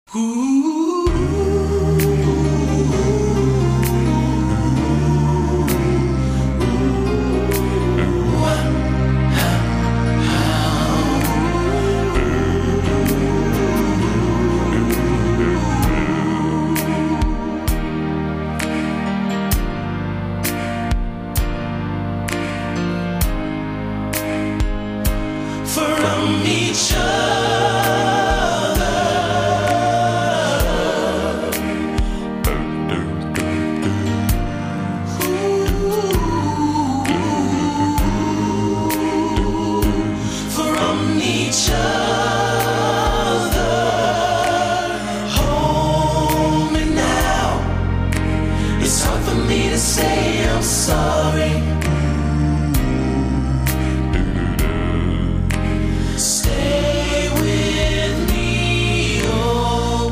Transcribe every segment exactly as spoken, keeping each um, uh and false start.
From each each other, hold me now. It's hard for me to say I'm sorry. Stay with me, oh.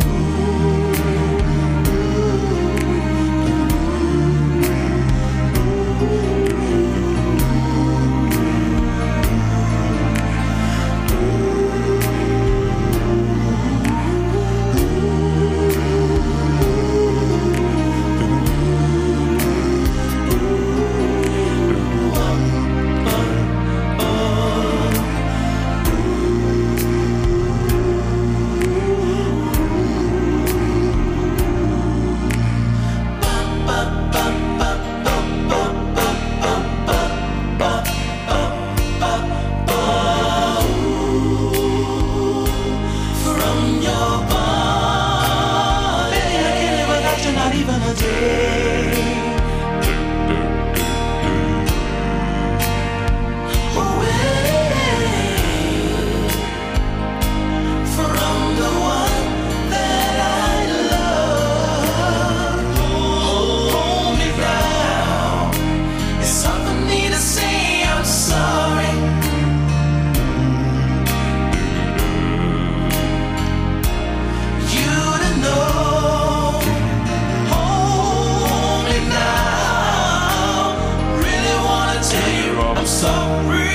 Not even a day away from the one that I love. Hold me now. It's hard for me to say I'm sorry. You to know. I'm sorry.